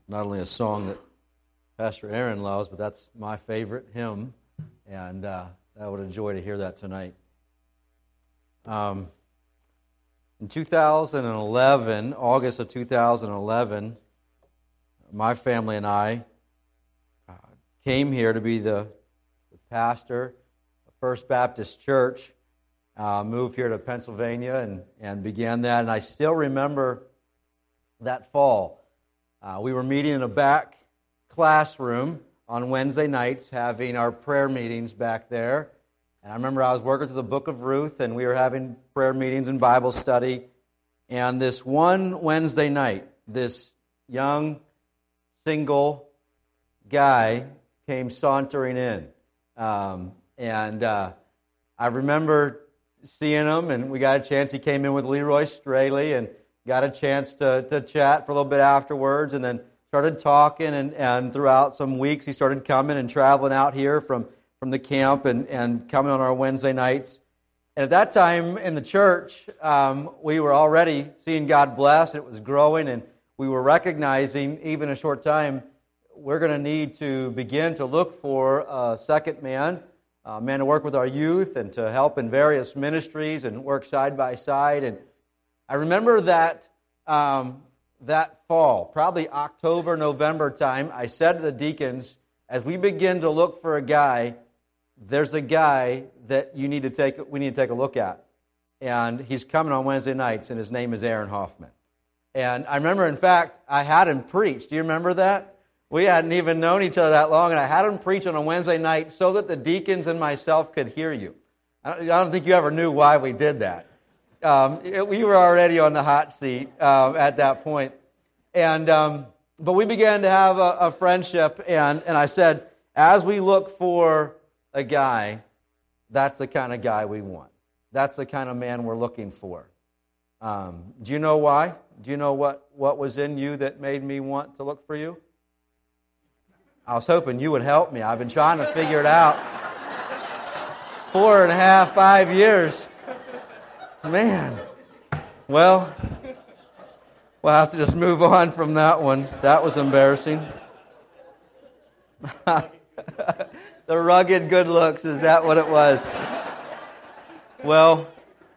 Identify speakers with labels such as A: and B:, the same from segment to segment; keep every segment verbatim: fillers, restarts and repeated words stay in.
A: not only a song that Pastor Aaron loves, but that's my favorite hymn, and uh, I would enjoy to hear that tonight. Um, in two thousand eleven, August of two thousand eleven, my family and I uh, came here to be the, the pastor of First Baptist Church. Uh, moved here to Pennsylvania and, and began that, and I still remember that fall. Uh, we were meeting in a back classroom on Wednesday nights, having our prayer meetings back there. And I remember I was working through the book of Ruth, and we were having prayer meetings and Bible study. And this one Wednesday night, this young, single guy came sauntering in. Um, and uh, I remember seeing him, and we got a chance. He came in with Leroy Straley, and got a chance to, to chat for a little bit afterwards, and then started talking, and, and throughout some weeks he started coming and traveling out here from, from the camp and, and coming on our Wednesday nights. And at that time in the church, um, we were already seeing God bless. It was growing, and we were recognizing, even in a short time, we're going to need to begin to look for a second man, a man to work with our youth and to help in various ministries and work side by side. And I remember that um, that fall, probably October, November time, I said to the deacons, as we begin to look for a guy, there's a guy that you need to take. We need to take a look at, and he's coming on Wednesday nights, and his name is Aaron Hoffman. And I remember, in fact, I had him preach. Do you remember that? We hadn't even known each other that long, and I had him preach on a Wednesday night so that the deacons and myself could hear you. I don't, I don't think you ever knew why we did that. Um, it, we were already on the hot seat uh, at that point. And um, but we began to have a, a friendship, and, and I said, as we look for a guy, that's the kind of guy we want. That's the kind of man we're looking for. Um, do you know why? Do you know what, what was in you that made me want to look for you? I was hoping you would help me. I've been trying to figure it out. Four and a half, five years. Man. Well, we'll have to just move on from that one. That was embarrassing. The rugged good looks, is that what it was? Well,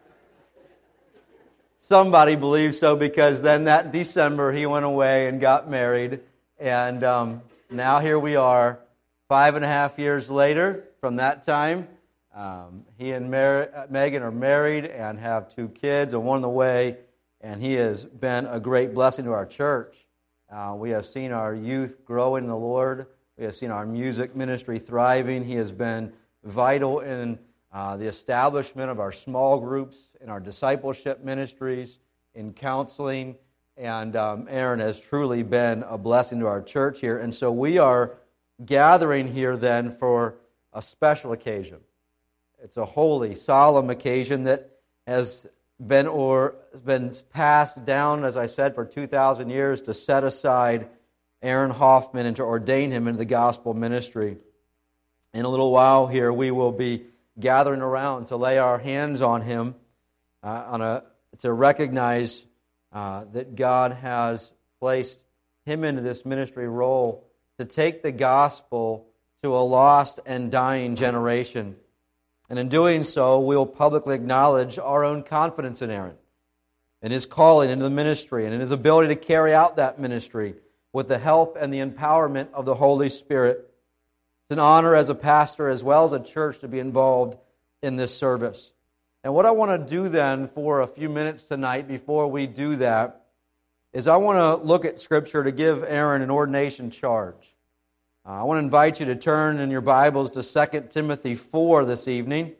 A: somebody believes so, because then that December he went away and got married. And um, now here we are, five and a half years later from that time. Um, he and Mar- Megan are married and have two kids and one on the way, and he has been a great blessing to our church. Uh, we have seen our youth grow in the Lord. We have seen our music ministry thriving. He has been vital in uh, the establishment of our small groups, in our discipleship ministries, in counseling, and um, Aaron has truly been a blessing to our church here. And so we are gathering here then for a special occasion. It's a holy, solemn occasion that has been or has been passed down, as I said, for two thousand years to set aside Aaron Hoffman and to ordain him into the gospel ministry. In a little while here, we will be gathering around to lay our hands on him, uh, on a to recognize uh, that God has placed him into this ministry role to take the gospel to a lost and dying generation. And in doing so, we'll publicly acknowledge our own confidence in Aaron and his calling into the ministry and in his ability to carry out that ministry with the help and the empowerment of the Holy Spirit. It's an honor as a pastor as well as a church to be involved in this service. And what I want to do then for a few minutes tonight before we do that is I want to look at Scripture to give Aaron an ordination charge. Uh, I want to invite you to turn in your Bibles to Second Timothy four this evening.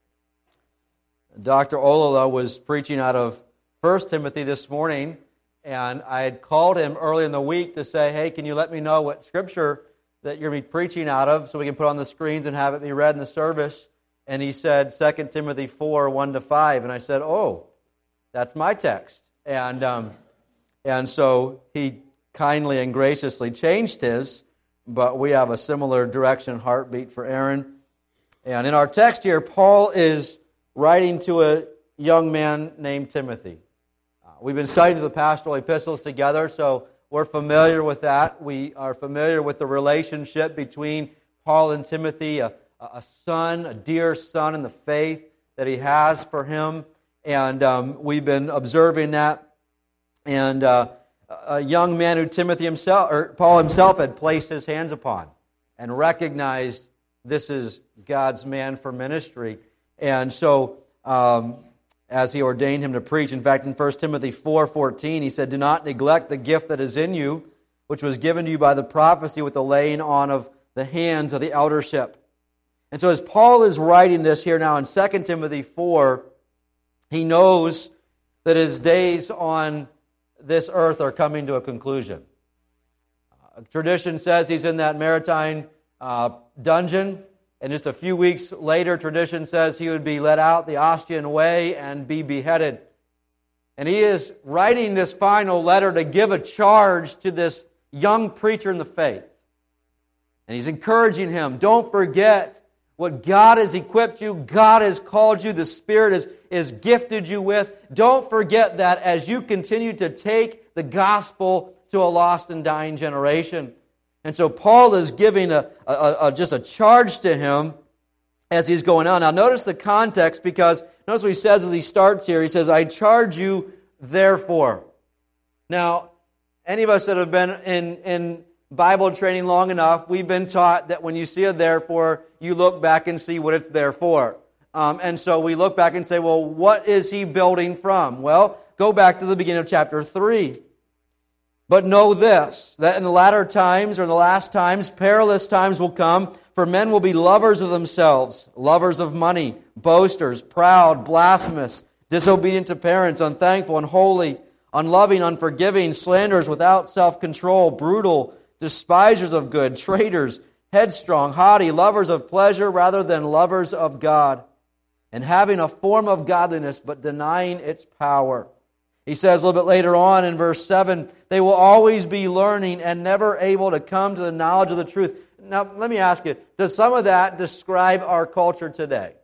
A: Doctor Olala was preaching out of First Timothy this morning, and I had called him early in the week to say, hey, can you let me know what Scripture that you're going to be preaching out of so we can put it on the screens and have it be read in the service? And he said Second Timothy four, one to five. And I said, oh, that's my text. And, um, and so he kindly and graciously changed his, but we have a similar direction and heartbeat for Aaron. And in our text here, Paul is writing to a young man named Timothy. Uh, we've been studying the pastoral epistles together, so we're familiar with that. We are familiar with the relationship between Paul and Timothy, a, a son, a dear son in the faith that he has for him. And um, we've been observing that. And uh, a young man who Timothy himself, or Paul himself, had placed his hands upon and recognized this is God's man for ministry. And so, um, as he ordained him to preach, in fact, in First Timothy four fourteen, he said, "Do not neglect the gift that is in you, which was given to you by the prophecy with the laying on of the hands of the eldership." And so as Paul is writing this here now in Second Timothy four, he knows that his days on this earth are coming to a conclusion. Uh, tradition says he's in that maritime uh, dungeon, and just a few weeks later, tradition says he would be led out the Ostian way and be beheaded. And he is writing this final letter to give a charge to this young preacher in the faith. And he's encouraging him, don't forget what God has equipped you, God has called you, the Spirit has, has gifted you with. Don't forget that as you continue to take the gospel to a lost and dying generation. And so Paul is giving a, a, a just a charge to him as he's going on. Now notice the context, because notice what he says as he starts here. He says, "I charge you therefore." Now, any of us that have been in, in Bible training long enough, we've been taught that when you see a therefore, you look back and see what it's there for. Um, and so we look back and say, well, what is he building from? Well, go back to the beginning of chapter three. "But know this, that in the latter times, or in the last times, perilous times will come, for men will be lovers of themselves, lovers of money, boasters, proud, blasphemous, disobedient to parents, unthankful, unholy, unloving, unforgiving, slanderers, without self-control, brutal, despisers of good, traitors, headstrong, haughty, lovers of pleasure rather than lovers of God, and having a form of godliness but denying its power." He says a little bit later on in verse seven, "They will always be learning and never able to come to the knowledge of the truth." Now, let me ask you, does some of that describe our culture today?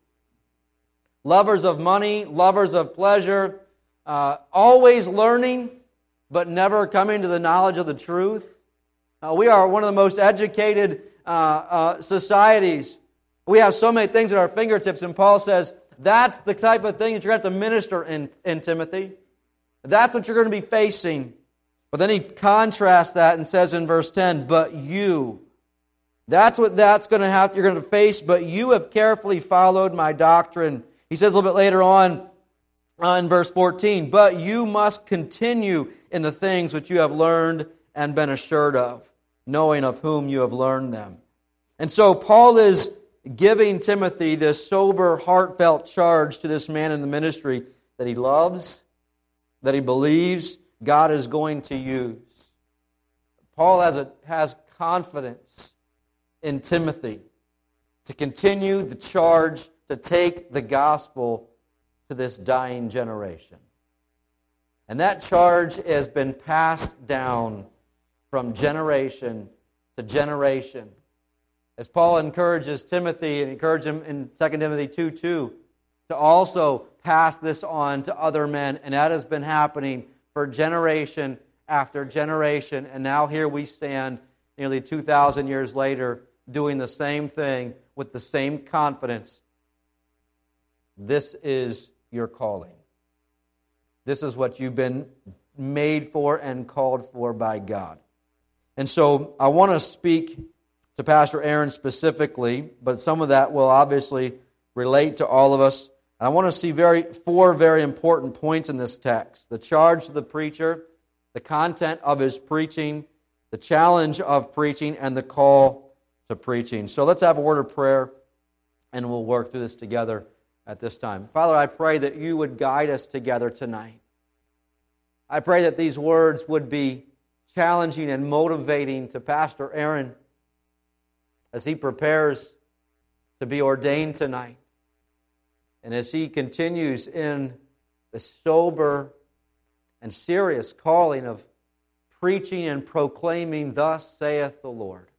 A: Lovers of money, lovers of pleasure, uh, always learning, but never coming to the knowledge of the truth. Uh, we are one of the most educated uh, uh, societies. We have so many things at our fingertips, and Paul says, that's the type of thing that you're going to have to minister in, in Timothy. That's what you're going to be facing. But then he contrasts that and says in verse ten, "But you," that's what that's going to have, you're going to face, "but you have carefully followed my doctrine." He says a little bit later on uh, in verse fourteen, "But you must continue in the things which you have learned and been assured of, knowing of whom you have learned them." And so Paul is giving Timothy this sober, heartfelt charge to this man in the ministry that he loves, that he believes God is going to use. Paul has a, has confidence in Timothy to continue the charge to take the gospel to this dying generation. And that charge has been passed down from generation to generation. As Paul encourages Timothy and encourages him in Second Timothy two two to also pass this on to other men, and that has been happening for generation after generation, and now here we stand nearly two thousand years later doing the same thing with the same confidence. This is your calling. This is what you've been made for and called for by God. And so I want to speak to Pastor Aaron specifically, but some of that will obviously relate to all of us. I want to see very four very important points in this text. The charge to the preacher, the content of his preaching, the challenge of preaching, and the call to preaching. So let's have a word of prayer, and we'll work through this together at this time. Father, I pray that you would guide us together tonight. I pray that these words would be challenging and motivating to Pastor Aaron as he prepares to be ordained tonight. And as he continues in the sober and serious calling of preaching and proclaiming, "Thus saith the Lord."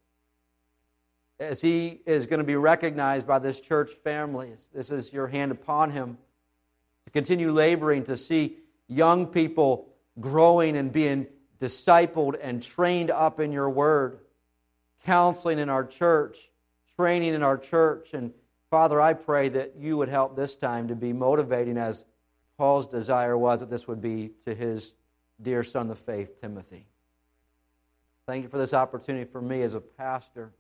A: As he is going to be recognized by this church family, this is your hand upon him to continue laboring to see young people growing and being discipled and trained up in your word, counseling in our church, training in our church. And Father, I pray that you would help this time to be motivating as Paul's desire was that this would be to his dear son of faith, Timothy. Thank you for this opportunity for me as a pastor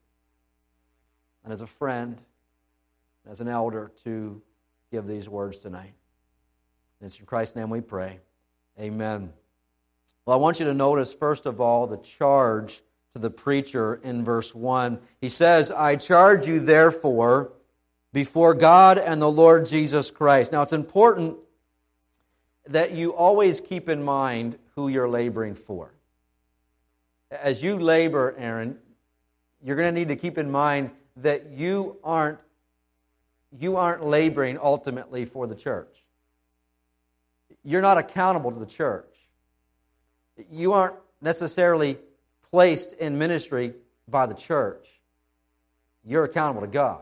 A: and as a friend, as an elder, to give these words tonight. And it's in Christ's name we pray. Amen. Well, I want you to notice, first of all, the charge to the preacher in verse one. He says, I charge you therefore before God and the Lord Jesus Christ. Now, it's important that you always keep in mind who you're laboring for. As you labor, Aaron, you're going to need to keep in mind that you aren't you aren't laboring ultimately for the church. You're not accountable to the church. You aren't necessarily placed in ministry by the church. You're accountable to God.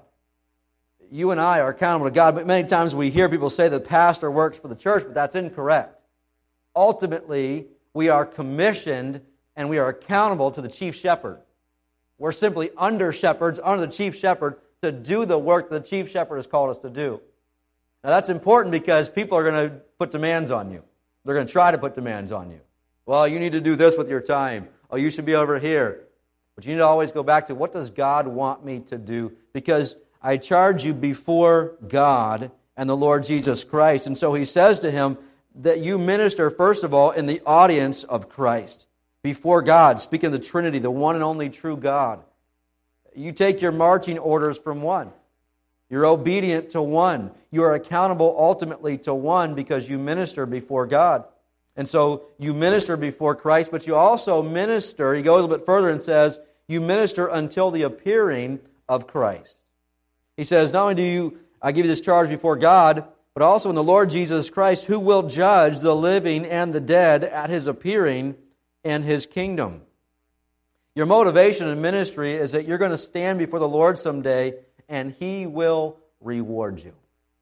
A: You and I are accountable to God, but many times we hear people say the pastor works for the church, but that's incorrect. Ultimately, we are commissioned and we are accountable to the chief shepherd. We're simply under shepherds, under the chief shepherd, to do the work that the chief shepherd has called us to do. Now that's important because people are going to put demands on you. They're going to try to put demands on you. Well, you need to do this with your time. Oh, you should be over here. But you need to always go back to, what does God want me to do? Because I charge you before God and the Lord Jesus Christ. And so he says to him that you minister, first of all, in the audience of Christ. Before God, speaking of the Trinity, the one and only true God. You take your marching orders from one. You're obedient to one. You are accountable ultimately to one because you minister before God. And so you minister before Christ, but you also minister, he goes a bit further and says, you minister until the appearing of Christ. He says, not only do you, I give you this charge before God, but also in the Lord Jesus Christ, who will judge the living and the dead at his appearing in his kingdom. Your motivation in ministry is that you're going to stand before the Lord someday and he will reward you.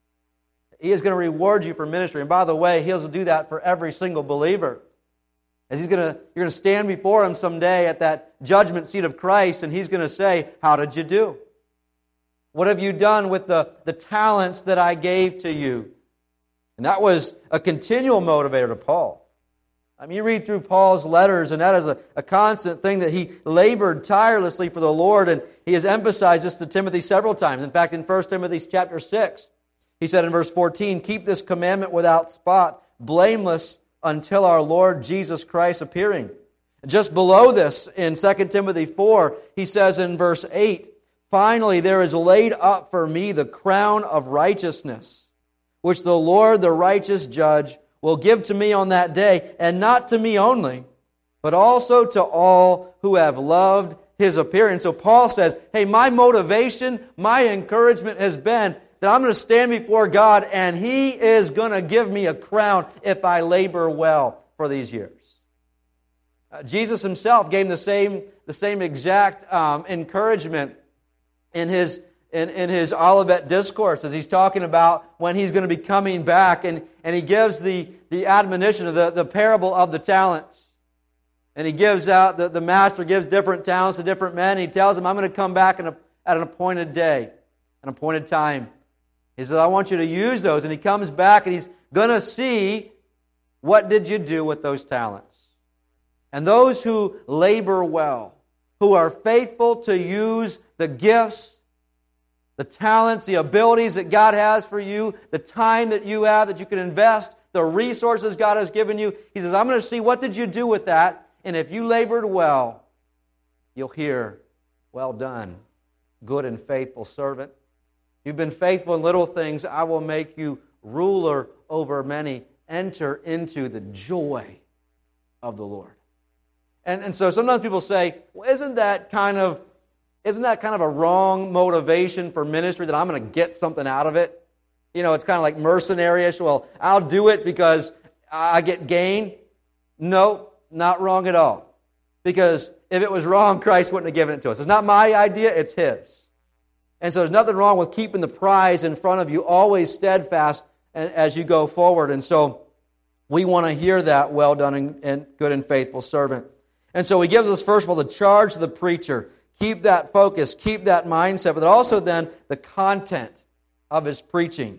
A: He is going to reward you for ministry. And by the way, he'll do that for every single believer. As he's going to, you're going to stand before him someday at that judgment seat of Christ, and he's going to say, how did you do? What have you done with the, the talents that I gave to you? And that was a continual motivator to Paul. I mean, you read through Paul's letters, and that is a, a constant thing that he labored tirelessly for the Lord, and he has emphasized this to Timothy several times. In fact, in First Timothy chapter six, he said in verse fourteen, keep this commandment without spot, blameless until our Lord Jesus Christ appearing. Just below this, in Second Timothy four, he says in verse eight, finally there is laid up for me the crown of righteousness, which the Lord, the righteous judge, will give to me on that day, and not to me only, but also to all who have loved his appearing. So Paul says, hey, my motivation, my encouragement has been that I'm going to stand before God, and he is going to give me a crown if I labor well for these years. Uh, Jesus himself gave the same, the same exact um, encouragement in his In, in his Olivet Discourse, as he's talking about when he's going to be coming back, and, and he gives the, the admonition of the, the parable of the talents. And he gives out, the, the master gives different talents to different men, and he tells them, I'm going to come back in a, at an appointed day, an appointed time. He says, I want you to use those. And he comes back and he's going to see, what did you do with those talents? And those who labor well, who are faithful to use the gifts, the talents, the abilities that God has for you, the time that you have that you can invest, the resources God has given you. He says, I'm going to see what did you do with that. And if you labored well, you'll hear, well done, good and faithful servant. You've been faithful in little things. I will make you ruler over many. Enter into the joy of the Lord. And, and so sometimes people say, well, isn't that kind of Isn't that kind of a wrong motivation for ministry, that I'm going to get something out of it? You know, it's kind of like mercenary-ish. Well, I'll do it because I get gain. No, not wrong at all. Because if it was wrong, Christ wouldn't have given it to us. It's not my idea, it's his. And so there's nothing wrong with keeping the prize in front of you, always steadfast as you go forward. And so We want to hear that, well done and, and good and faithful servant. And so he gives us, first of all, the charge to the preacher. Keep that focus, keep that mindset, but also then the content of his preaching.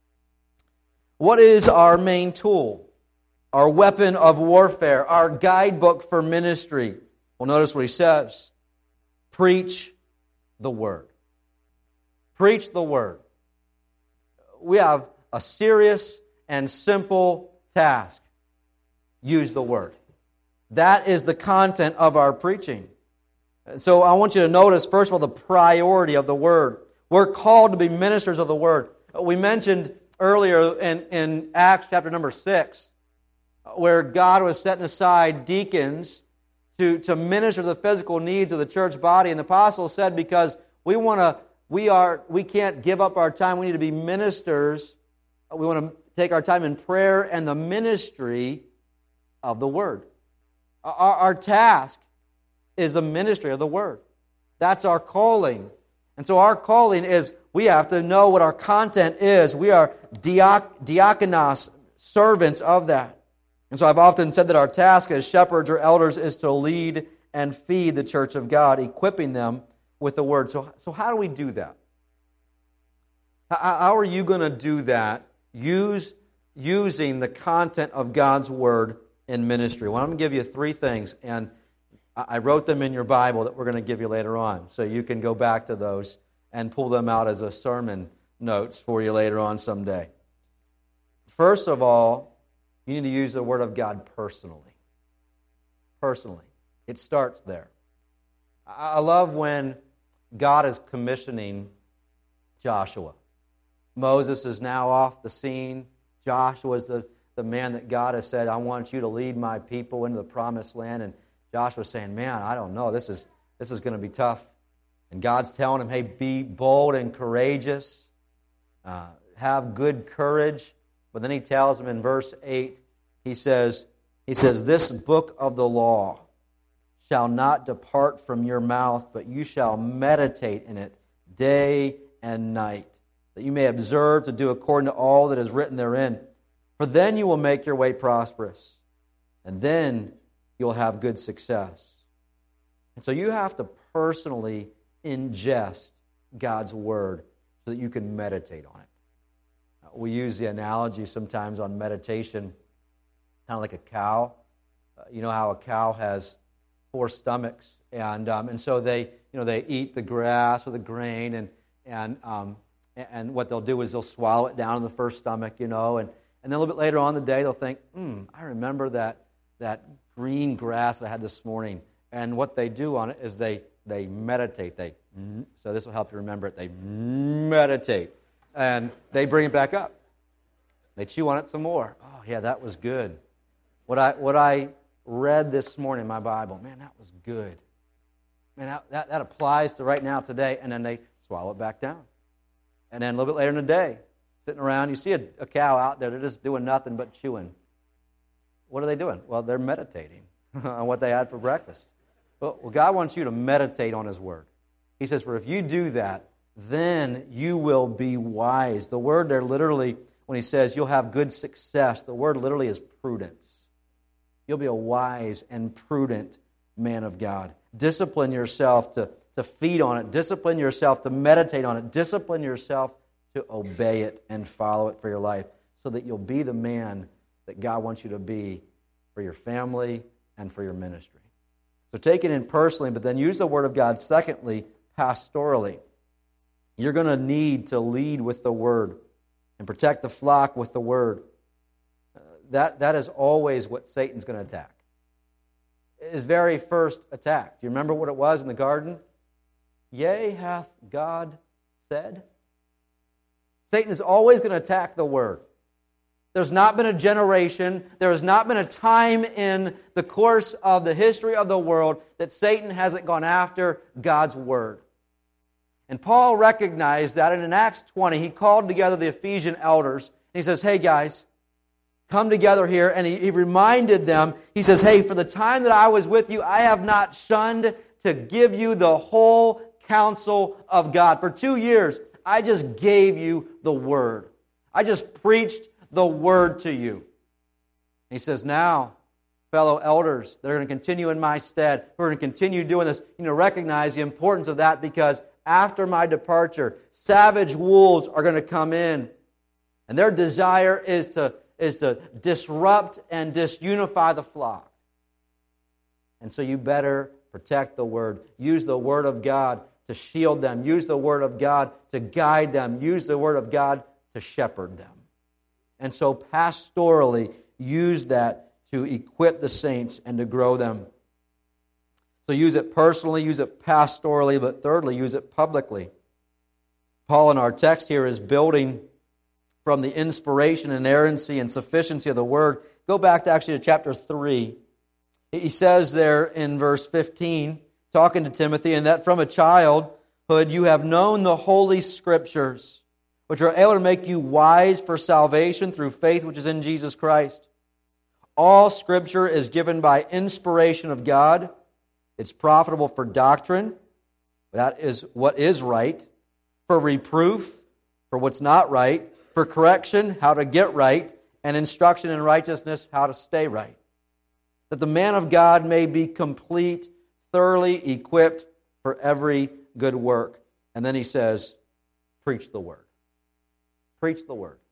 A: What is our main tool? Our weapon of warfare, our guidebook for ministry. Well, notice what he says. Preach the word. Preach the word. We have a serious and simple task. Use the word. That is the content of our preaching. So I want you to notice, first of all, the priority of the word. We're called to be ministers of the word. We mentioned earlier in, in Acts chapter number six, where God was setting aside deacons to, to minister to the physical needs of the church body. And the apostles said, because we want to, we are, we can't give up our time. We need to be ministers. We want to take our time in prayer and the ministry of the word. Our, our task is the ministry of the word. That's our calling. And so our calling is we have to know what our content is. We are diak- diakonos, servants of that. And so I've often said that our task as shepherds or elders is to lead and feed the church of God, equipping them with the word. So, so how do we do that? How, how are you going to do that? Use, using the content of God's word in ministry. Well, I'm going to give you three things, and I wrote them in your Bible that we're going to give you later on, so you can go back to those and pull them out as a sermon notes for you later on someday. First of all, you need to use the Word of God personally. Personally. It starts there. I love when God is commissioning Joshua. Moses is now off the scene. Joshua is the, the man that God has said, I want you to lead my people into the promised land. And Joshua's saying, man, I don't know. This is, this is going to be tough. And God's telling him, hey, be bold and courageous. Uh, have good courage. But then he tells him in verse eight, he says, he says, this book of the law shall not depart from your mouth, but you shall meditate in it day and night, that you may observe to do according to all that is written therein. For then you will make your way prosperous, and then you'll have good success. And so you have to personally ingest God's word so that you can meditate on it. We use the analogy sometimes on meditation, kind of like a cow. Uh, you know how a cow has four stomachs, and um, and so they you know they eat the grass or the grain, and and um, and what they'll do is they'll swallow it down in the first stomach, you know, and, and then a little bit later on in the day they'll think, hmm, I remember that that green grass that I had this morning, and what they do on it is they they meditate. They so this will help you remember it. They meditate. And they bring it back up. They chew on it some more. Oh, yeah, that was good. What I what I read this morning in my Bible, man, that was good. Man, that, that, that applies to right now, today. And then they swallow it back down. And then a little bit later in the day, sitting around, you see a, a cow out there, they're just doing nothing but chewing. What are they doing? Well, they're meditating on what they had for breakfast. Well, well, God wants you to meditate on His Word. He says, for if you do that, then you will be wise. The word there literally, when he says you'll have good success, the word literally is prudence. You'll be a wise and prudent man of God. Discipline yourself to, to feed on it. Discipline yourself to meditate on it. Discipline yourself to obey it and follow it for your life so that you'll be the man that God wants you to be for your family and for your ministry. So take it in personally, but then use the Word of God, secondly, pastorally. You're going to need to lead with the Word and protect the flock with the Word. Uh, that, that is always what Satan's going to attack. His very first attack. Do you remember what it was in the garden? Yea, hath God said? Satan is always going to attack the Word. There's not been a generation, there has not been a time in the course of the history of the world that Satan hasn't gone after God's Word. And Paul recognized that, and in Acts twenty, he called together the Ephesian elders, and he says, hey guys, come together here, and he, he reminded them, he says, hey, for the time that I was with you, I have not shunned to give you the whole counsel of God. For two years, I just gave you the Word. I just preached the Word to you. He says, now, fellow elders that are going to continue in my stead, who are going to continue doing this, you know, recognize the importance of that, because after my departure, savage wolves are going to come in. And their desire is to, is to disrupt and disunify the flock. And so you better protect the Word. Use the Word of God to shield them. Use the Word of God to guide them. Use the Word of God to shepherd them. And so pastorally, use that to equip the saints and to grow them. So use it personally, use it pastorally, but thirdly, use it publicly. Paul in our text here is building from the inspiration, inerrancy, and sufficiency of the Word. Go back to actually to chapter three. He says there in verse fifteen, talking to Timothy, and that from a childhood you have known the Holy Scriptures, which are able to make you wise for salvation through faith which is in Jesus Christ. All Scripture is given by inspiration of God. It's profitable for doctrine. That is what is right. For reproof, for what's not right. For correction, how to get right. And instruction in righteousness, how to stay right. That the man of God may be complete, thoroughly equipped for every good work. And then he says, preach the Word. Preach the Word.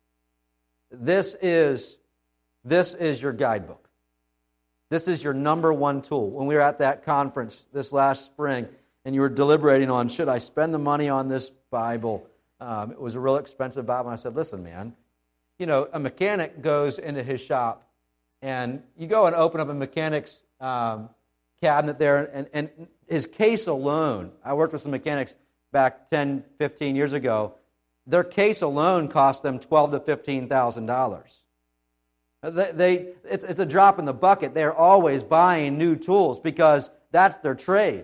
A: This is, this is your guidebook. This is your number one tool. When we were at that conference this last spring, and you were deliberating on, should I spend the money on this Bible? Um, it was a real expensive Bible. And I said, listen, man, you know, a mechanic goes into his shop, and you go and open up a mechanic's um, cabinet there, and, and his case alone, I worked with some mechanics back ten, fifteen years ago, their case alone cost them twelve thousand to fifteen thousand dollars. They, they, it's, it's a drop in the bucket. They're always buying new tools because that's their trade.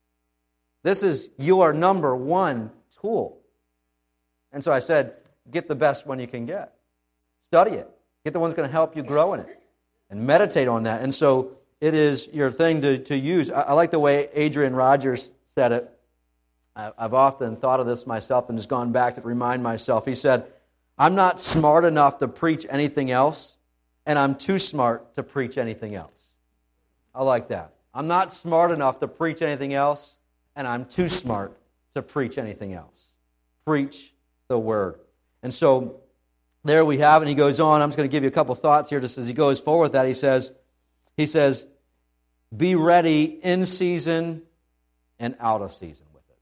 A: This is your number one tool. And so I said, get the best one you can get. Study it. Get the one that's going to help you grow in it. And meditate on that. And so it is your thing to, to use. I, I like the way Adrian Rogers said it. I, I've often thought of this myself and just gone back to remind myself. He said, I'm not smart enough to preach anything else, and I'm too smart to preach anything else. I like that. I'm not smart enough to preach anything else, and I'm too smart to preach anything else. Preach the Word. And so there we have it. And he goes on. I'm just going to give you a couple thoughts here just as he goes forward with that. He says, he says, be ready in season and out of season with it.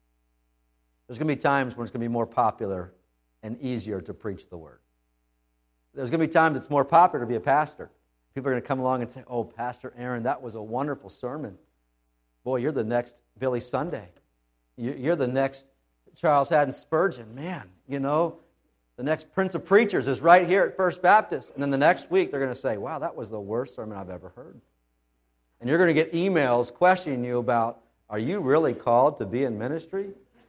A: There's going to be times when it's going to be more popular and easier to preach the Word. There's going to be times it's more popular to be a pastor. People are going to come along and say, oh, Pastor Aaron, that was a wonderful sermon. Boy, you're the next Billy Sunday. You're the next Charles Haddon Spurgeon. Man, you know, the next Prince of Preachers is right here at First Baptist. And then the next week they're going to say, wow, that was the worst sermon I've ever heard. And you're going to get emails questioning you about, are you really called to be in ministry?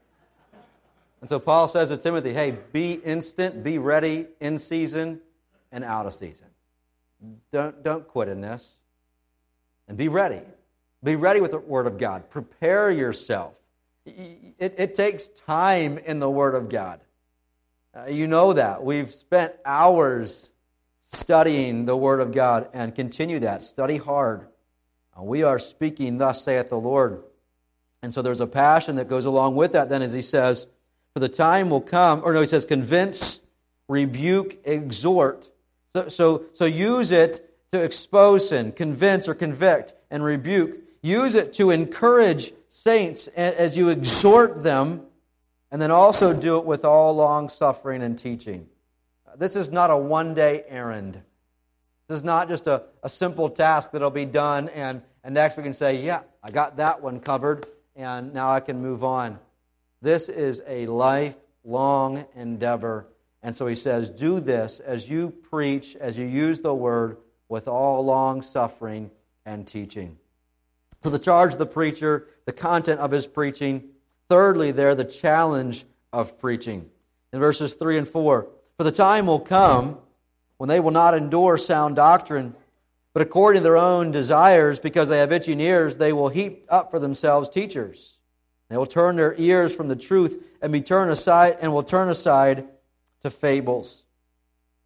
A: And so Paul says to Timothy, hey, be instant, be ready in season and out of season. Don't, don't quit in this. And be ready. Be ready with the Word of God. Prepare yourself. It, it takes time in the Word of God. Uh, you know that. We've spent hours studying the Word of God, and continue that. Study hard. Uh, we are speaking, thus saith the Lord. And so there's a passion that goes along with that then, as he says, for the time will come, or no, he says, convince, rebuke, exhort. So, so, so use it to expose sin, convince or convict, and rebuke. Use it to encourage saints as you exhort them, and then also do it with all long-suffering and teaching. This is not a one-day errand. This is not just a, a simple task that will be done, and, and next we can say, yeah, I got that one covered, and now I can move on. This is a lifelong endeavor. And so he says, do this as you preach, as you use the Word with all long-suffering and teaching. So the charge of the preacher, the content of his preaching. Thirdly, there, the challenge of preaching. In verses three and four, for the time will come when they will not endure sound doctrine, but according to their own desires, because they have itching ears, they will heap up for themselves teachers. They will turn their ears from the truth and be turned aside and will turn aside to fables.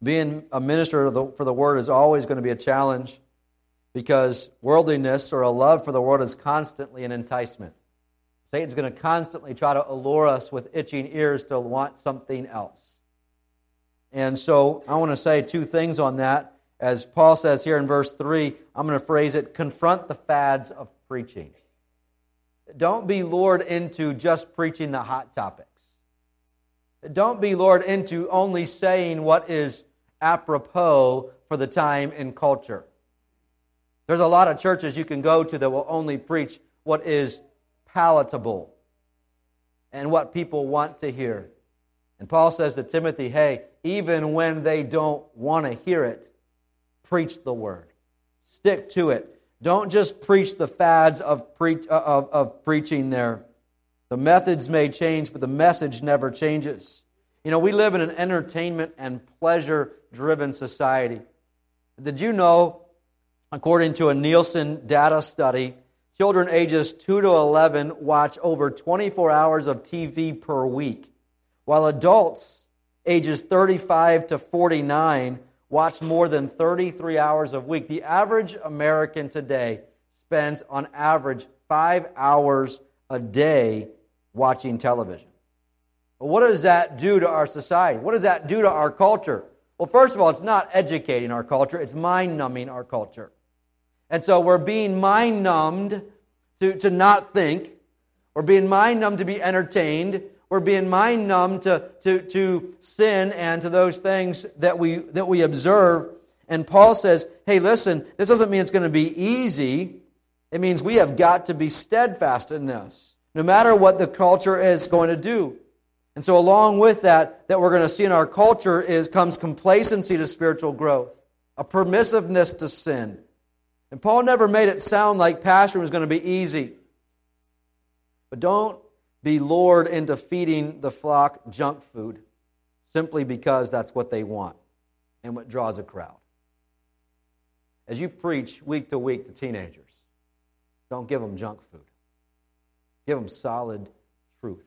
A: Being a minister of the, for the Word is always going to be a challenge because worldliness or a love for the world is constantly an enticement. Satan's going to constantly try to allure us with itching ears to want something else. And so I want to say two things on that. As Paul says here in verse three, I'm going to phrase it, confront the fads of preaching. Don't be lured into just preaching the hot topics. Don't be lured into only saying what is apropos for the time and culture. There's a lot of churches you can go to that will only preach what is palatable and what people want to hear. And Paul says to Timothy, hey, even when they don't want to hear it, preach the word. Stick to it. Don't just preach the fads of, pre- of, of preaching there. The methods may change, but the message never changes. You know, we live in an entertainment and pleasure-driven society. Did you know, according to a Nielsen data study, children ages two to eleven watch over twenty-four hours of T V per week, while adults ages thirty-five to forty-nine watch more than thirty-three hours a week. The average American today spends, on average, five hours a day watching television. But what does that do to our society? What does that do to our culture? Well, first of all, it's not educating our culture. It's mind-numbing our culture. And so we're being mind-numbed to, to not think. We're being mind-numbed to be entertained. We're being mind-numbed to, to, to sin and to those things that we, that we observe. And Paul says, hey, listen, this doesn't mean it's going to be easy. It means we have got to be steadfast in this, no matter what the culture is going to do. And so along with that, that we're going to see in our culture is comes complacency to spiritual growth, a permissiveness to sin. And Paul never made it sound like pastoring was going to be easy. But don't be lured into feeding the flock junk food simply because that's what they want and what draws a crowd. As you preach week to week to teenagers, don't give them junk food. Give them solid truth.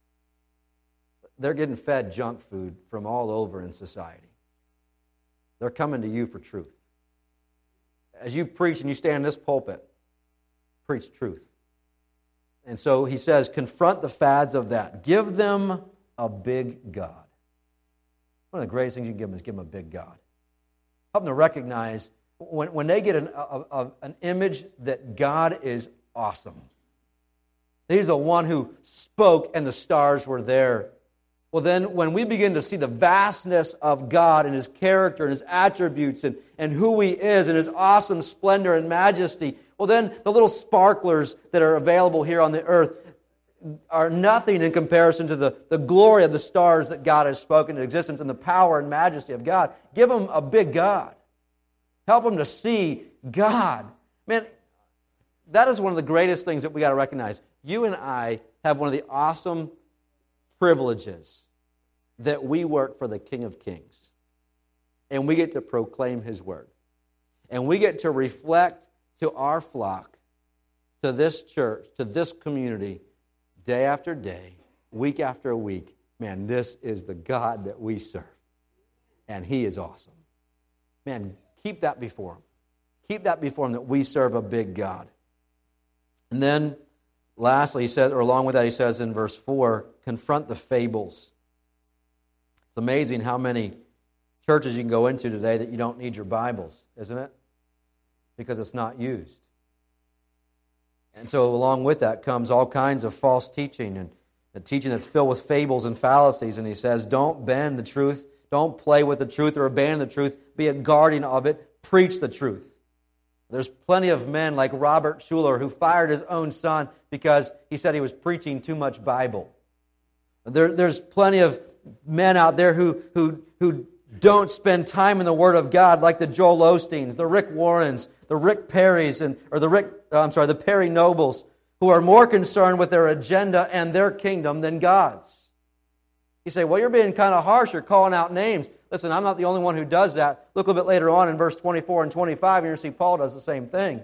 A: They're getting fed junk food from all over in society. They're coming to you for truth. As you preach and you stand in this pulpit, preach truth. And so he says, confront the fads of that. Give them a big God. One of the greatest things you can give them is give them a big God. Help them to recognize when, when they get an, a, a, an image that God is awesome. He's the one who spoke and the stars were there. Well, then when we begin to see the vastness of God and His character and His attributes and, and who He is and His awesome splendor and majesty, well, then the little sparklers that are available here on the earth are nothing in comparison to the, the glory of the stars that God has spoken into existence and the power and majesty of God. Give them a big God. Help them to see God. Man, that is one of the greatest things that we got to recognize. You and I have one of the awesome privileges that we work for the King of Kings. And we get to proclaim His word. And we get to reflect to our flock, to this church, to this community, day after day, week after week. Man, this is the God that we serve. And He is awesome. Man, keep that before Him. Keep that before Him that we serve a big God. And then, lastly, he says, or along with that, he says in verse four, confront the fables. It's amazing how many churches you can go into today that you don't need your Bibles, isn't it? Because it's not used. And so along with that comes all kinds of false teaching and a teaching that's filled with fables and fallacies. And he says, don't bend the truth. Don't play with the truth or abandon the truth. Be a guardian of it. Preach the truth. There's plenty of men like Robert Schuller who fired his own son because he said he was preaching too much Bible. There, there's plenty of men out there who, who, who don't spend time in the Word of God, like the Joel Osteens, the Rick Warrens, the Rick Perrys, and or the Rick, I'm sorry, the Perry Nobles, who are more concerned with their agenda and their kingdom than God's. You say, well, you're being kind of harsh. You're calling out names. Listen, I'm not the only one who does that. Look a little bit later on in verse twenty-four and twenty-five, and you'll see Paul does the same thing.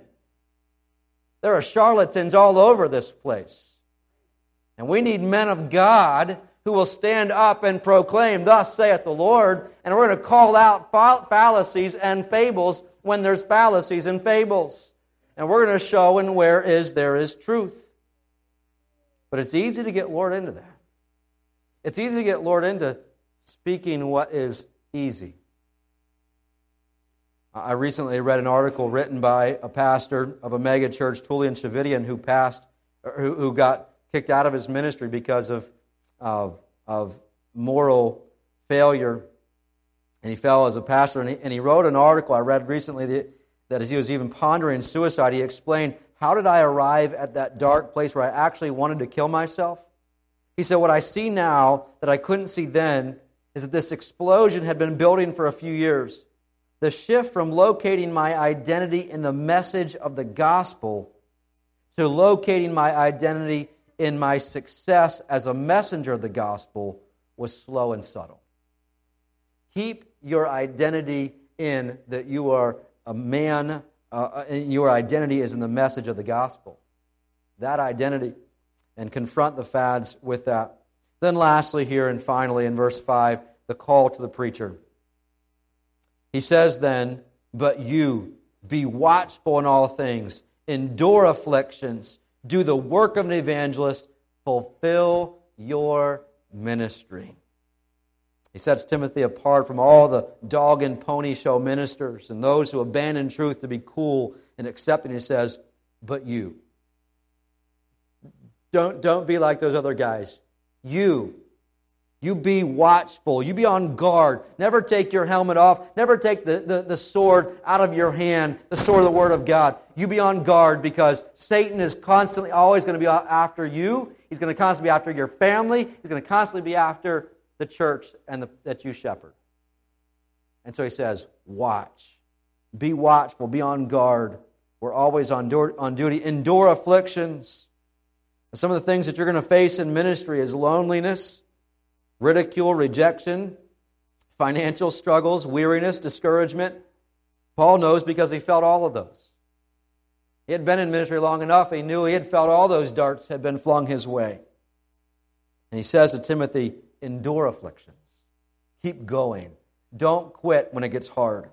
A: There are charlatans all over this place. And we need men of God who will stand up and proclaim, thus saith the Lord, and we're going to call out fallacies and fables when there's fallacies and fables. And we're going to show and where is there is truth. But it's easy to get lured into that. It's easy to get lured into speaking what is easy. I recently read an article written by a pastor of a mega church, Tullian Shavidian, who passed, who, who got kicked out of his ministry because of, of, of moral failure. And he fell as a pastor. And he, and he wrote an article I read recently that, that as he was even pondering suicide, he explained, how did I arrive at that dark place where I actually wanted to kill myself? He said, what I see now that I couldn't see then is that this explosion had been building for a few years. The shift from locating my identity in the message of the gospel to locating my identity in my success as a messenger of the gospel was slow and subtle. Keep your identity in that you are a man, uh, your identity is in the message of the gospel. That identity, and confront the fads with that. Then lastly here and finally in verse five, the call to the preacher. He says then, but you, be watchful in all things, endure afflictions, do the work of an evangelist, fulfill your ministry. He sets Timothy apart from all the dog and pony show ministers and those who abandon truth to be cool and accepting. He says, but you. Don't, don't be like those other guys. You. You be watchful. You be on guard. Never take your helmet off. Never take the, the, the sword out of your hand, the sword of the Word of God. You be on guard because Satan is constantly, always going to be after you. He's going to constantly be after your family. He's going to constantly be after the church and the, that you shepherd. And so he says, watch. Be watchful. Be on guard. We're always on, do- on duty. Endure afflictions. Some of the things that you're going to face in ministry is loneliness, ridicule, rejection, financial struggles, weariness, discouragement. Paul knows because he felt all of those. He had been in ministry long enough. He knew he had felt all those darts had been flung his way. And he says to Timothy, endure afflictions. Keep going. Don't quit when it gets hard.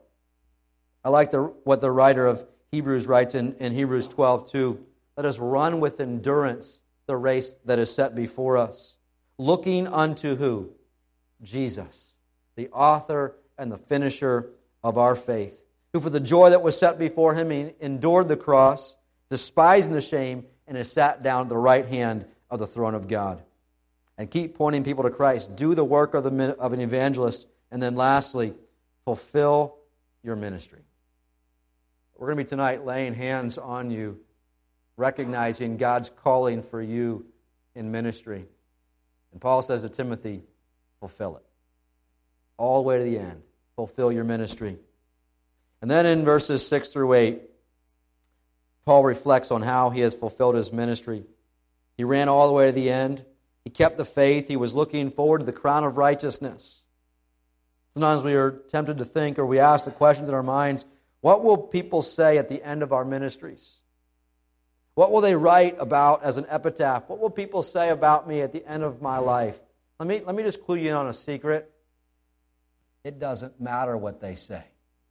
A: I like the, what the writer of Hebrews writes in, in Hebrews twelve two. Let us run with endurance the race that is set before us. Looking unto who? Jesus, the author and the finisher of our faith, who for the joy that was set before him he endured the cross, despising the shame, and is sat down at the right hand of the throne of God. And keep pointing people to Christ. Do the work of, the, of an evangelist. And then lastly, fulfill your ministry. We're going to be tonight laying hands on you, recognizing God's calling for you in ministry. And Paul says to Timothy, fulfill it. All the way to the end. Fulfill your ministry. And then in verses six through eight, Paul reflects on how he has fulfilled his ministry. He ran all the way to the end. He kept the faith. He was looking forward to the crown of righteousness. Sometimes we are tempted to think, or we ask the questions in our minds, what will people say at the end of our ministries? What will they write about as an epitaph? What will people say about me at the end of my life? Let me, let me just clue you in on a secret. It doesn't matter what they say,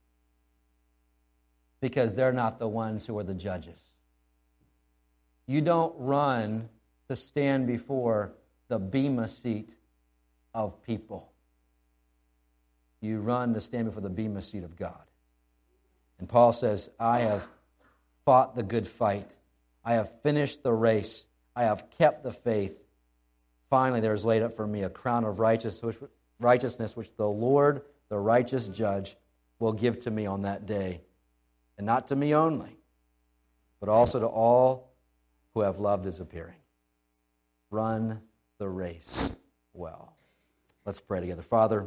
A: because they're not the ones who are the judges. You don't run to stand before the bema seat of people. You run to stand before the bema seat of God. And Paul says, I have fought the good fight. I have finished the race. I have kept the faith. Finally, there is laid up for me a crown of righteousness, which the Lord, the righteous judge, will give to me on that day. And not to me only, but also to all who have loved his appearing. Run the race well. Let's pray together. Father,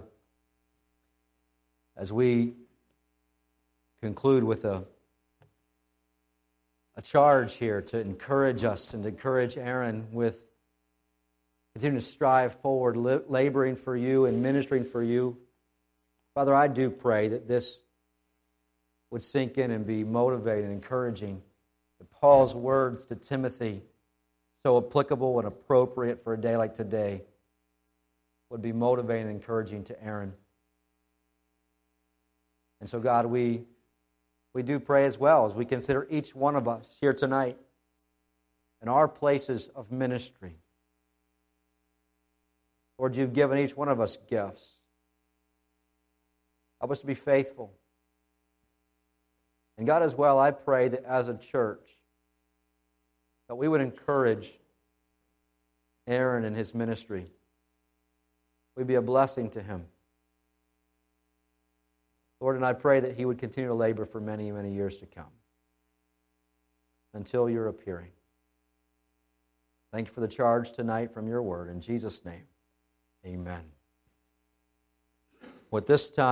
A: as we conclude with a a charge here to encourage us and to encourage Aaron with continuing to strive forward, laboring for you and ministering for you. Father, I do pray that this would sink in and be motivating and encouraging. That Paul's words to Timothy, so applicable and appropriate for a day like today, would be motivating and encouraging to Aaron. And so, God, we, we do pray as well as we consider each one of us here tonight in our places of ministry. Lord, you've given each one of us gifts. Help us to be faithful. And God, as well, I pray that as a church, that we would encourage Aaron and his ministry. We'd be a blessing to him. Lord, and I pray that he would continue to labor for many, many years to come until your appearing. Thank you for the charge tonight from your word. In Jesus' name, amen. With this time,